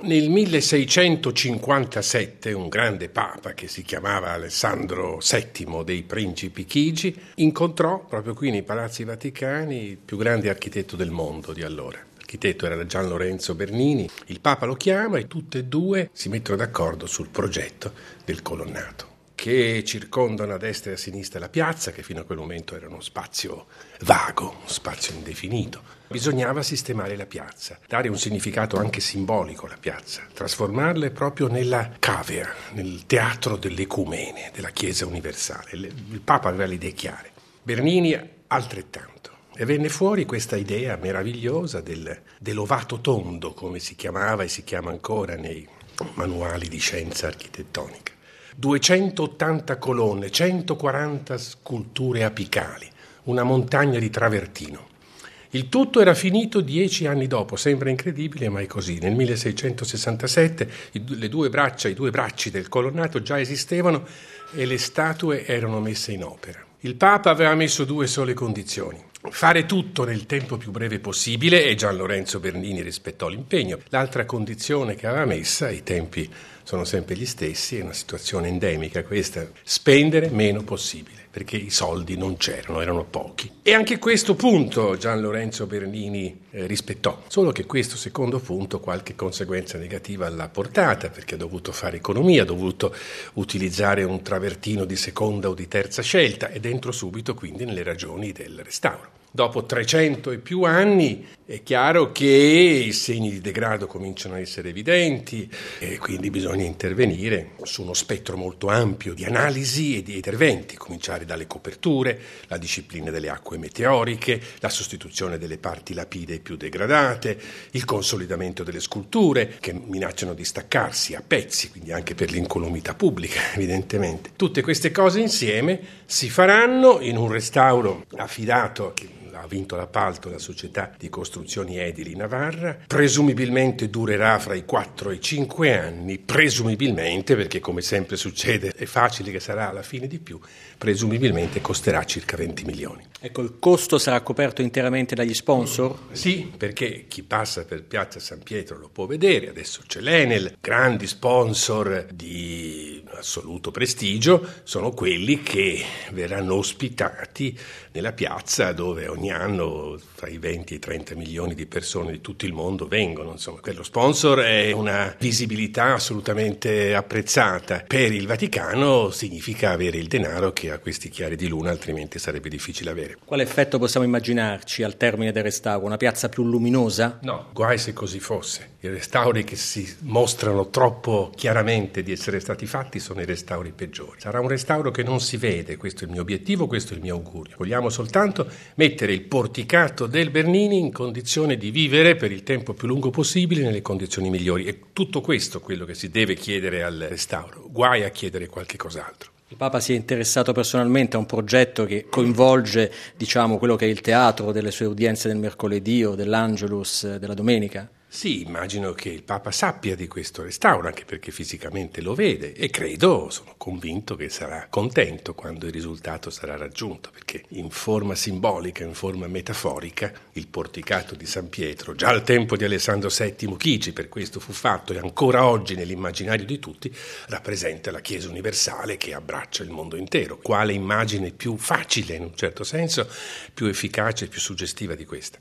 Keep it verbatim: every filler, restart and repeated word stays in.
Nel milleseicentocinquantasette un grande papa che si chiamava Alessandro settimo dei Principi Chigi incontrò proprio qui nei Palazzi Vaticani il più grande architetto del mondo di allora. L'architetto era Gian Lorenzo Bernini, il Papa lo chiama e tutte e due si mettono d'accordo sul progetto del colonnato, che circondano a destra e a sinistra la piazza, che fino a quel momento era uno spazio vago, uno spazio indefinito. Bisognava sistemare la piazza, dare un significato anche simbolico alla piazza, trasformarla proprio nella cavea, nel teatro dell'ecumene, della Chiesa universale. Il Papa aveva le idee chiare, Bernini altrettanto. E venne fuori questa idea meravigliosa del, dell'ovato tondo, come si chiamava e si chiama ancora nei manuali di scienza architettonica. duecentottanta colonne, centoquaranta sculture apicali, una montagna di travertino. Il tutto era finito dieci anni dopo, sembra incredibile ma è così. Nel milleseicentosessantasette le due braccia, i due bracci del colonnato già esistevano e le statue erano messe in opera. Il Papa aveva messo due sole condizioni: fare tutto nel tempo più breve possibile, e Gian Lorenzo Bernini rispettò l'impegno. L'altra condizione che aveva messa, i tempi sono sempre gli stessi, è una situazione endemica questa: spendere meno possibile, perché i soldi non c'erano, erano pochi. E anche questo punto Gian Lorenzo Bernini eh, rispettò, solo che questo secondo punto qualche conseguenza negativa l'ha portata, perché ha dovuto fare economia, ha dovuto utilizzare un travertino di seconda o di terza scelta, ed entro subito quindi nelle ragioni del restauro. Dopo trecento e più anni è chiaro che i segni di degrado cominciano a essere evidenti e quindi bisogna intervenire su uno spettro molto ampio di analisi e di interventi, cominciare dalle coperture, la disciplina delle acque meteoriche, la sostituzione delle parti lapidee più degradate, il consolidamento delle sculture che minacciano di staccarsi a pezzi, quindi anche per l'incolumità pubblica evidentemente. Tutte queste cose insieme si faranno in un restauro affidato che ha vinto l'appalto la società di costruzioni edili Navarra, presumibilmente durerà fra i quattro e i cinque anni, presumibilmente, perché come sempre succede è facile che sarà alla fine di più, presumibilmente costerà circa venti milioni. Ecco, il costo sarà coperto interamente dagli sponsor? Sì, perché chi passa per Piazza San Pietro lo può vedere, adesso c'è l'Enel, grandi sponsor di assoluto prestigio, sono quelli che verranno ospitati nella piazza dove ogni anno fra i venti e i trenta milioni di persone di tutto il mondo vengono. Insomma, quello sponsor è una visibilità assolutamente apprezzata. Per il Vaticano significa avere il denaro che a questi chiari di luna altrimenti sarebbe difficile avere. Quale effetto possiamo immaginarci al termine del restauro? Una piazza più luminosa? No, guai se così fosse. I restauri che si mostrano troppo chiaramente di essere stati fatti sono i restauri peggiori. Sarà un restauro che non si vede, questo è il mio obiettivo, questo è il mio augurio. Vogliamo soltanto mettere il porticato del Bernini in condizione di vivere per il tempo più lungo possibile nelle condizioni migliori. È tutto questo quello che si deve chiedere al restauro, guai a chiedere qualche cos'altro. Il Papa si è interessato personalmente a un progetto che coinvolge, diciamo, quello che è il teatro delle sue udienze del mercoledì o dell'Angelus della domenica? Sì, immagino che il Papa sappia di questo restauro, anche perché fisicamente lo vede, e credo, sono convinto che sarà contento quando il risultato sarà raggiunto, perché in forma simbolica, in forma metaforica, il porticato di San Pietro, già al tempo di Alessandro settimo Chigi, per questo fu fatto, e ancora oggi nell'immaginario di tutti, rappresenta la Chiesa universale che abbraccia il mondo intero. Quale immagine più facile, in un certo senso, più efficace e più suggestiva di questa?